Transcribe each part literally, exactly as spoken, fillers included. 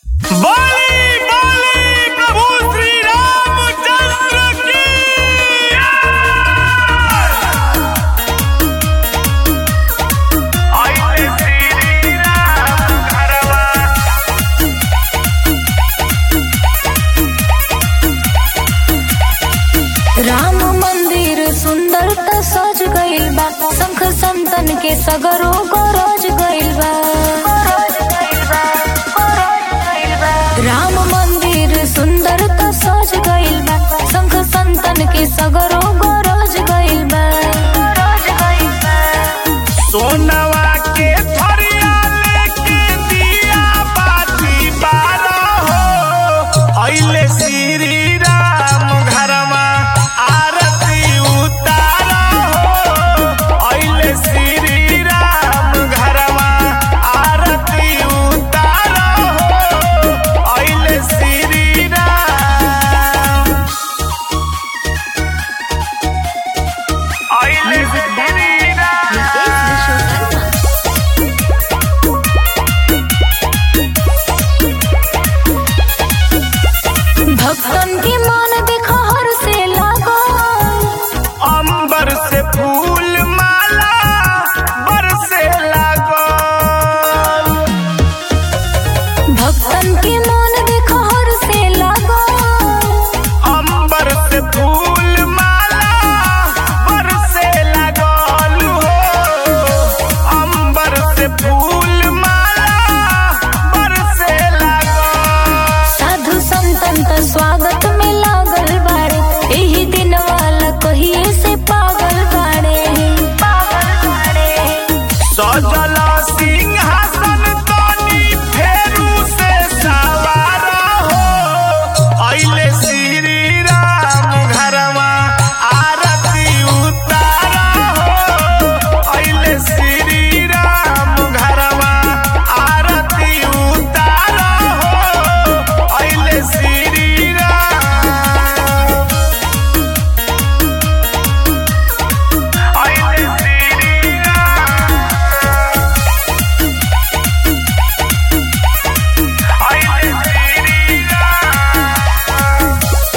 बोली बोली प्रभु श्री रामचंद्र की आइए श्री राम घरवा। राम मंदिर सुंदर त सज गइल बा, शंख संतन के सगरो गरज गइल बा। राम मंदिर सुंदर त सज गइल बा, शंख संतन के सगरो गरज गइल बा। सोनवा के थरिया लेके दिया बाती बारह हो, आइले श्री राम घरवा आरती उतारा हो। आइले श्री राम घरवा आरती उतारा हो। आइले श्री राम, आइले श्री राम। भक्तन के मन देखा हर से लागल, अंबर से फूल माला बरसे लागल। भक्तन के मन देखा हर से लागल। अंबर से फूल माला बरसे लागल हो। अंबर से फूल माला बरसे लागल। साधु संतन त स्वागत में लागल बाड़े, एही दिन वाला कहिए से पागल बाड़े। सजल सिंहासन तनी फेरू से सवार हो। आइले श्री राम घरवा आरती उतारा हो। आइले श्री राम घरवा आरती उतारा हो। आइले श्री राम, आइले श्री राम, आइले श्री राम।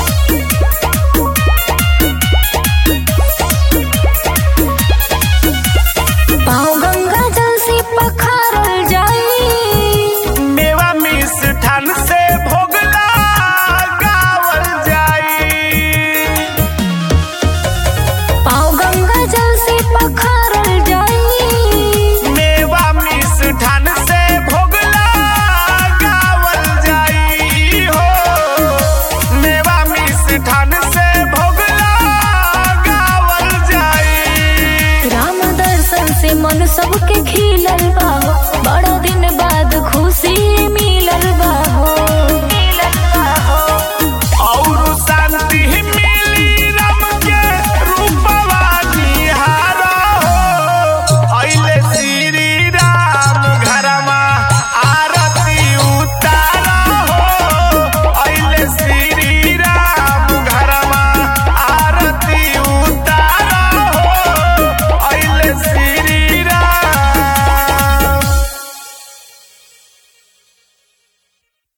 पाँव गंगा जल से पखारल जाई, मेवा मिष्ठान से भोगला गावल जाई। पाँव गंगा जल से पखारल जाई। मेवा मिष्ठान से भोगला गावल जाई हो। मेवा मिष्ठान से भोगला गावल जाई। राम दर्शन से मन सबके खिल